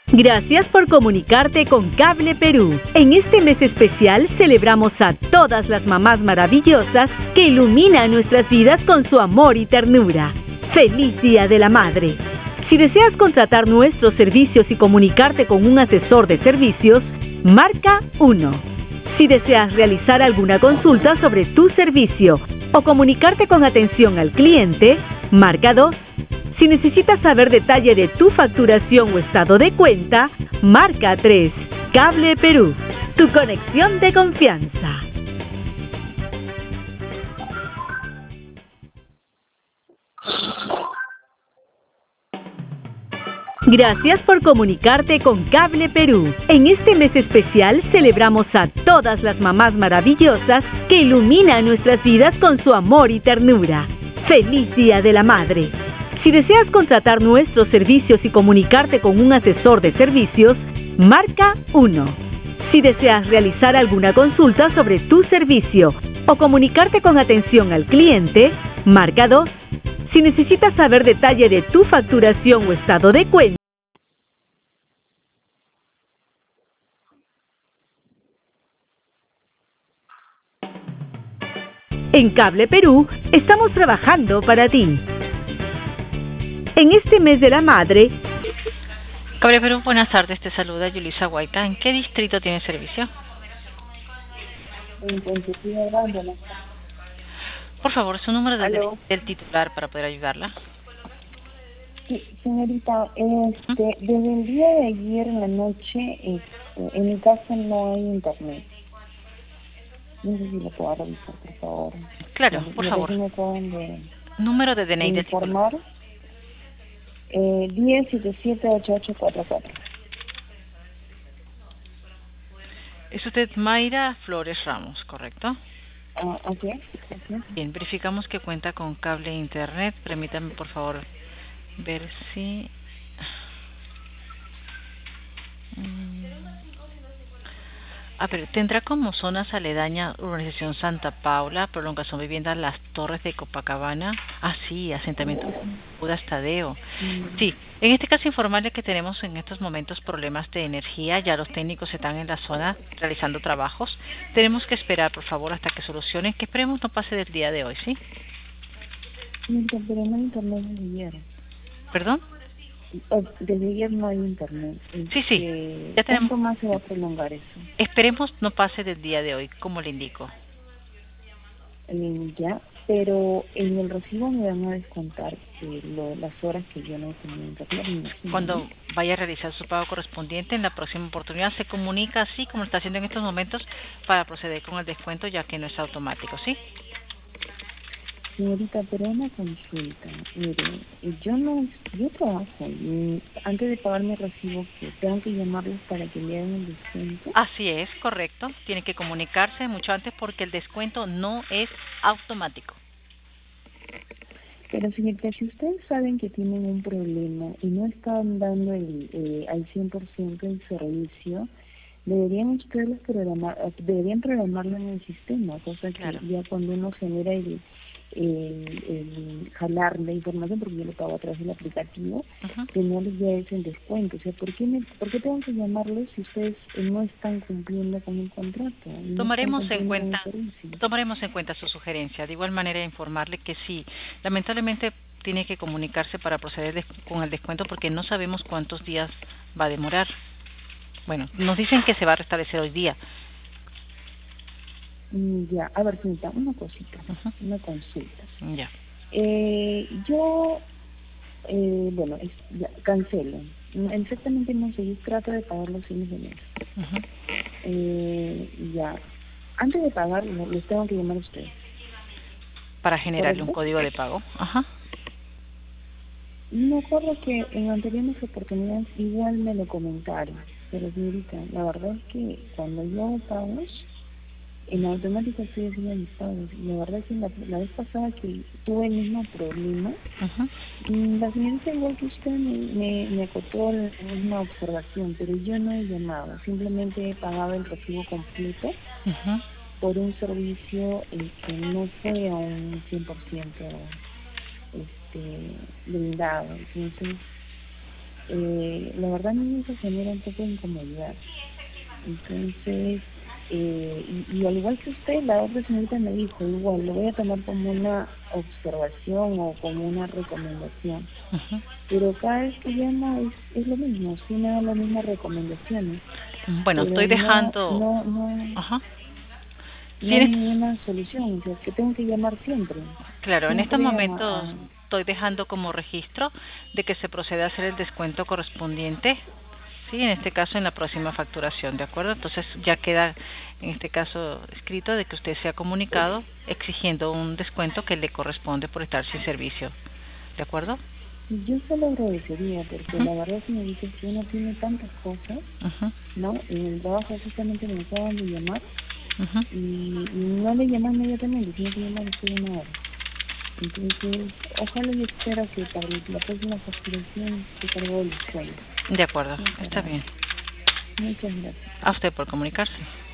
Gracias por comunicarte con Cable Perú. En este mes especial celebramos a todas las mamás maravillosas que iluminan nuestras vidas con su amor y ternura. ¡Feliz Día de la Madre! Si deseas contratar nuestros servicios y comunicarte con un asesor de servicios, marca 1. Si deseas realizar alguna consulta sobre tu servicio o comunicarte con atención al cliente, marca 2. Si necesitas saber detalle de tu facturación o estado de cuenta, marca 3. Cable Perú, tu conexión de confianza. Gracias por comunicarte con Cable Perú. En este mes especial celebramos a todas las mamás maravillosas que iluminan nuestras vidas con su amor y ternura. ¡Feliz Día de la Madre! Si deseas contratar nuestros servicios y comunicarte con un asesor de servicios, marca 1. Si deseas realizar alguna consulta sobre tu servicio o comunicarte con atención al cliente, marca 2. Si necesitas saber detalle de tu facturación o estado de cuenta, en Cable Perú estamos trabajando para ti. En este mes de la madre, Cable Perú, buenas tardes, te saluda Yulisa Guaita. ¿En qué distrito tiene servicio? En Ponchecillo Grande. Por favor, su número del titular para poder ayudarla. Sí, señorita, desde el día de ayer en la noche, en mi casa no hay internet. No sé si lo puedo revisar, por favor. Claro, por favor. Me acaban Número de DNI del informar. 10778844. Es usted Mayra Flores Ramos, ¿correcto? Así es. Bien, verificamos que cuenta con cable e internet. Permítame, por favor, ver si... pero tendrá como zonas aledañas urbanización Santa Paula, prolongación vivienda Las Torres de Copacabana. Sí, asentamiento Judas Tadeo. Sí, en este caso informarle que tenemos en estos momentos problemas de energía. Ya los técnicos están en la zona realizando trabajos. Tenemos que esperar, por favor, hasta que solucionen, que esperemos no pase del día de hoy, ¿sí? Pero no hay internet desde ayer. ¿Perdón? Desde ayer no hay internet. Sí. Ya tenemos. ¿Cuánto más se va a prolongar eso? Esperemos no pase del día de hoy, como le indico. Ya, pero en el recibo me van a descontar las horas que yo no he tenido internet. Cuando vaya a realizar su pago correspondiente, en la próxima oportunidad se comunica así como lo está haciendo en estos momentos para proceder con el descuento, ya que no es automático, ¿sí? Señorita, pero una consulta. Mire, yo trabajo y antes de pagar mi recibo, que tengo que llamarlos para que me hagan el descuento. Así es, correcto. Tiene que comunicarse mucho antes porque el descuento no es automático. Pero señorita, si ustedes saben que tienen un problema y no están dando al 100% el servicio, deberían ustedes programarlo en el sistema, cosa claro. Que ya cuando uno genera el jalar la información, porque yo lo pago a través del aplicativo, que no les ya es el descuento. O sea, ¿por qué tengo que llamarlos si ustedes no están cumpliendo con el contrato? Tomaremos en cuenta su sugerencia. De igual manera, informarle que sí, lamentablemente tiene que comunicarse para proceder con el descuento porque no sabemos cuántos días va a demorar. Bueno, nos dicen que se va a restablecer hoy día. Ya, a ver, señorita, una cosita, una consulta. Ya. Cancelo. Exactamente no sé, yo trato de pagar los fines de mes. Ya, antes de pagar, les tengo que llamar a ustedes. Para generarle un código de pago. Me acuerdo que en anteriores oportunidades igual me lo comentaron, pero señorita, la verdad es que cuando yo hago pagos, en automático estoy haciendo mis pagos. Y la verdad es que la vez pasada que tuve el mismo problema, la señorita igual que usted me acotó la misma observación, pero yo no he llamado, simplemente he pagado el recibo completo por un servicio que no fue a un 100% brindado. Entonces, la verdad a mí me genera un poco de incomodidad. Entonces, y al igual que usted, la otra señorita me dijo, igual, lo voy a tomar como una observación o como una recomendación. Pero cada vez que llamo es lo mismo, sí me dan las mismas recomendaciones. Bueno, pero estoy dejando... no hay ninguna solución, o sea, es que tengo que llamar siempre. Claro, en estos momentos a... estoy dejando como registro de que se proceda a hacer el descuento correspondiente, sí, en este caso en la próxima facturación, ¿de acuerdo? Entonces ya queda en este caso escrito de que usted se ha comunicado exigiendo un descuento que le corresponde por estar sin servicio, ¿de acuerdo? Yo se lo agradecería porque la verdad, señorita, es que uno tiene tantas cosas, ¿no? En el trabajo justamente me acaban de llamar y no le llaman inmediatamente, sino que llaman después de una hora. Entonces, ojalá y espero que para la próxima facturación se cargue el descuento. De acuerdo, está bien. Muchas gracias. A usted por comunicarse.